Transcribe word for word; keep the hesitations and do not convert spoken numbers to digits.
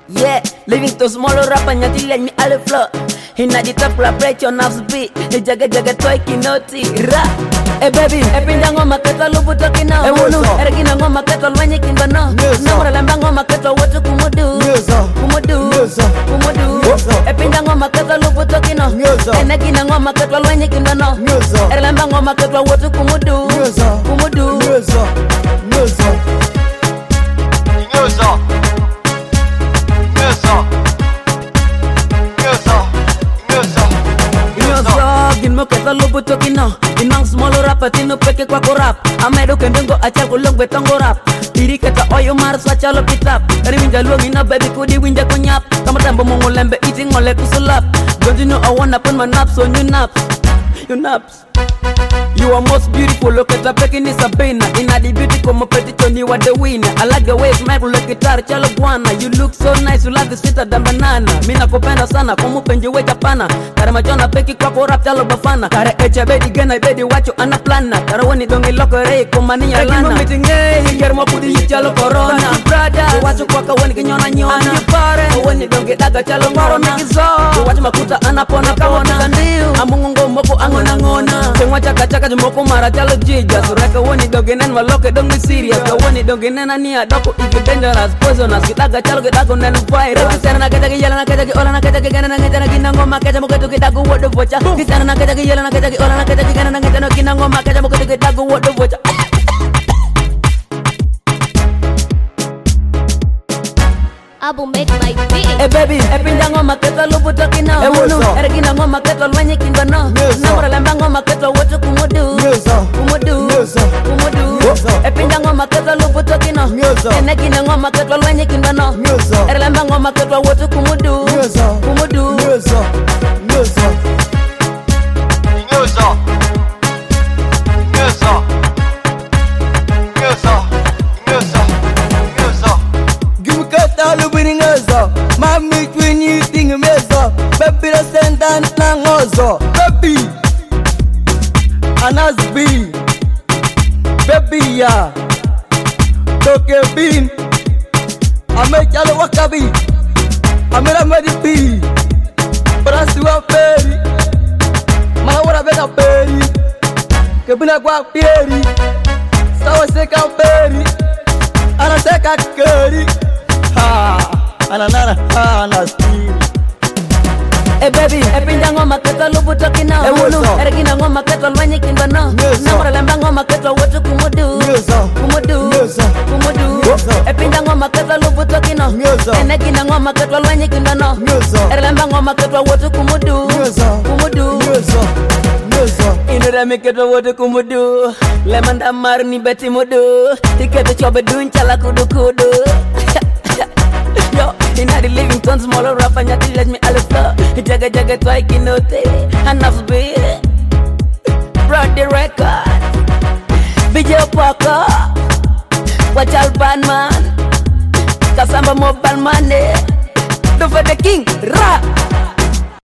Yeah, living to smaller rapper nyati let me all flow. Inna the top la play your nerves beat. The jaga jaga toy kinoti ra. Eh baby, eh pinda ngoma keto lupu toki now. Eh wunu, eh gina ngoma keto lwenye kimba no. Namura lemba ngoma keto watu kumudu. Kumudu, kumudu. Eh pinda ngoma keto lupu toki no. Eh negina ngoma keto lwenye kimba no. Eh lemba ngoma keto watu kumudu. Kumudu. Nyoza. Nyoza. Nyoza. Ginmo keta lupu toki no. Inang small rap tino peke kwa korap. Amedo kendongo acha kulong betongo rap. Diri keta oyo mars wacha lo pitap. Kari winja luong ina baby kudi winja konyap. Kama tambo mongo lembe eating ngole kusulap. Don't you know I wanna put my naps on your naps. Your naps. You are most beautiful, look at the pecking is a bina. Inna the beauty come up at you are the winner. I like the way smile look guitar chalo guana. You look so nice, you like the sweeter than banana. Mina kupenda sana, kumu penje weka pana. Kare machona peki kwa korap chalo bafana. Kare echa bedi gena bedi wacho ana plana. Kare wani dongi loko rei kumani ya lana. Kare meeting eh, hinger mo kudi chalo corona. Brother, wacho kwa kawani kinyona nyona. Kipare, wani dongi daga chalo corona. Kizo, wacho makuta anapona kawana. Amungo moko angona ngona. Sengwa chaka chaka jumoko mara chalo jija. Sureka wani dogenen maloke dongi serious. Ka wani dogenen ania doko iki dangerous poisonous. Kitaga chalo kitago nenu virus. Kisana na kajaki yala na kajaki ola na kajaki gana na ngejana kina ngoma kaja moketu kitago wodo vocha. Kisana na kajaki yala na kajaki ola na kajaki gana na ngejana kina ngoma kaja moketu kitago wodo vocha. Abu make my beat. Eh baby, eh pinda ngoma keto lupu toki now. Eh wunu, eh gina ngoma keto lwenye kimba no. Namura lemba ngoma keto watu kumudu. Kumudu, kumudu. Eh pinda ngoma keto lupu toki now. Eh negina ngoma keto lwenye kimba no. Eh lemba ngoma keto watu kumudu. Kumudu. Nyoza. Nyoza. Nyoza. Nyoza. Nyoza. Nyoza. Nyoza. Gimukata lubini nyoza. Mami twin you ting meza. Baby the sentence na ngozo. Baby Anasbi. Baby ya Toke bin Ame chalo wakabi Amira medipi Brasi wa peri Mana wara bega peri Kebina kwa peri Sawa seka peri Ana seka keri Ha Ana nana ha Anasbi. Eh baby, eh pinda ngoma keto lupu toki now. Eh wunu, eh gina ngoma keto lwenye kimba no. Namura lemba ngoma keto watu kumudu. Kumudu, kumudu. Eh pinda ngoma keto lupu toki now. Eh negina ngoma keto lwenye kimba no. Eh lemba ngoma keto watu kumudu. Kumudu. Inura mi keto watu kumudu. Lemanda mar ni beti mudu. Tiketo chobe dun chala kudu kudu. Yo, inna the living tons smaller rapper nyati let me all flow. Jaga jaga toy kinote, enough be. Brought the record. B J Parker, watch out bad man. Kasamba mobile money. Do for the king, rap.